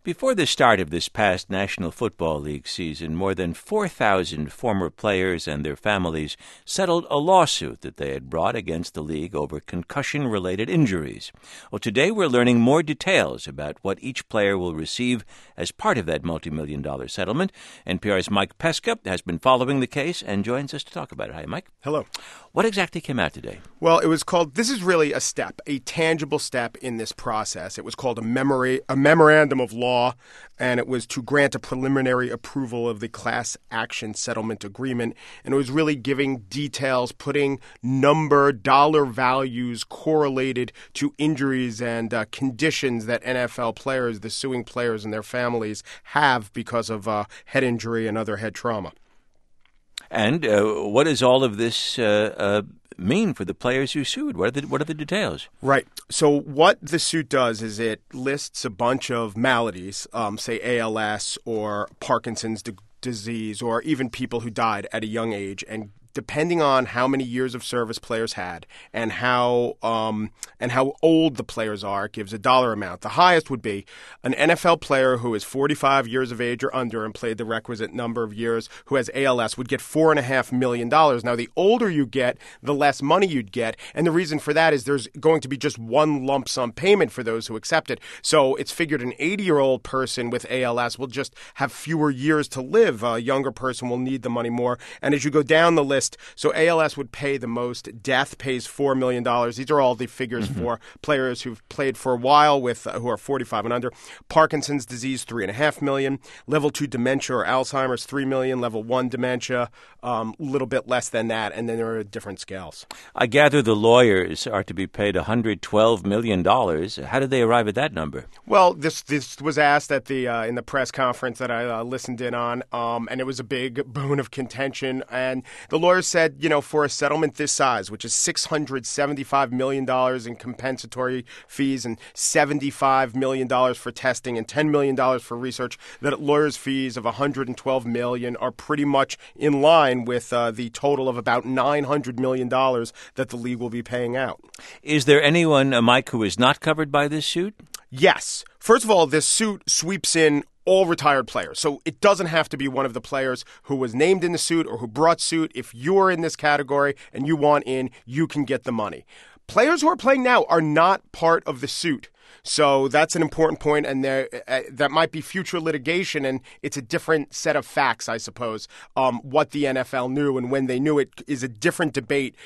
Before the start of this past National Football League season, more than 4,000 former players and their families settled a lawsuit that they had brought against the league over concussion-related injuries. Well, today we're learning more details about what each player will receive as part of that multi-million-dollar settlement. NPR's Mike Pesca has been following the case and joins us to talk about it. Hi, Mike. Hello. What exactly came out today? Well, it was called, this is really a step, a tangible step in this process. It was called a memorandum of law, and it was to grant a preliminary approval of the class action settlement agreement. And it was really giving details, putting dollar values correlated to injuries and conditions that NFL players, the suing players and their families, have because of head injury and other head trauma. And what does all of this mean for the players who sued? What are the details? Right. So what the suit does is it lists a bunch of maladies, say ALS or Parkinson's disease, or even people who died at a young age, and depending on how many years of service players had and how old the players are, it gives a dollar amount. The highest would be an NFL player who is 45 years of age or under and played the requisite number of years, who has ALS, would get $4.5 million. Now, the older you get, the less money you'd get. And the reason for that is there's going to be just one lump sum payment for those who accept it. So it's figured an 80-year-old person with ALS will just have fewer years to live. A younger person will need the money more. And as you go down the list, so ALS would pay the most. Death pays $4 million. These are all the figures for players who've played for a while with who are 45 and under. Parkinson's disease, $3.5 million. Level 2 dementia or Alzheimer's, $3 million. Level 1 dementia, a little bit less than that. And then there are different scales. I gather the lawyers are to be paid $112 million. How did they arrive at that number? Well, this was asked at the in the press conference that I listened in on, and it was a big bone of contention. And the lawyers said, for a settlement this size, which is $675 million in compensatory fees and $75 million for testing and $10 million for research, that lawyers' fees of $112 million are pretty much in line with the total of about $900 million that the league will be paying out. Is there anyone, Mike, who is not covered by this suit? Yes. First of all, this suit sweeps in all retired players. So it doesn't have to be one of the players who was named in the suit or who brought suit. If you're in this category and you want in, you can get the money. Players who are playing now are not part of the suit. So that's an important point, and that might be future litigation, and it's a different set of facts, I suppose. What the NFL knew and when they knew it is a different debate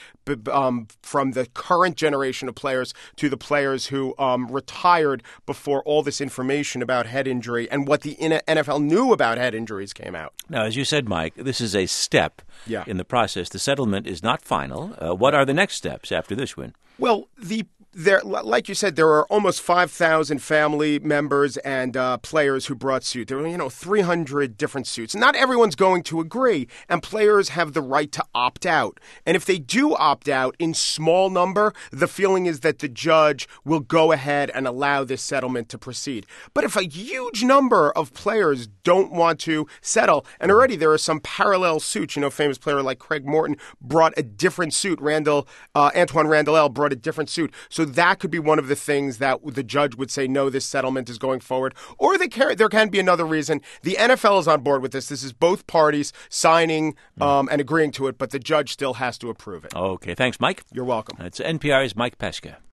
from the current generation of players to the players who retired before all this information about head injury and what the NFL knew about head injuries came out. Now, as you said, Mike, this is a step in the process. The settlement is not final. What are the next steps after this one? Well, like you said, there are almost 5,000 family members and players who brought suit. There are, 300 different suits. Not everyone's going to agree, and players have the right to opt out. And if they do opt out in small number, the feeling is that the judge will go ahead and allow this settlement to proceed. But if a huge number of players don't want to settle, and already there are some parallel suits, famous player like Craig Morton brought a different suit. Antoine Randall brought a different suit. So that could be one of the things that the judge would say, no, this settlement is going forward. Or there can be another reason. The NFL is on board with this. This is both parties signing and agreeing to it, but the judge still has to approve it. Okay. Thanks, Mike. You're welcome. That's NPR's Mike Pesca.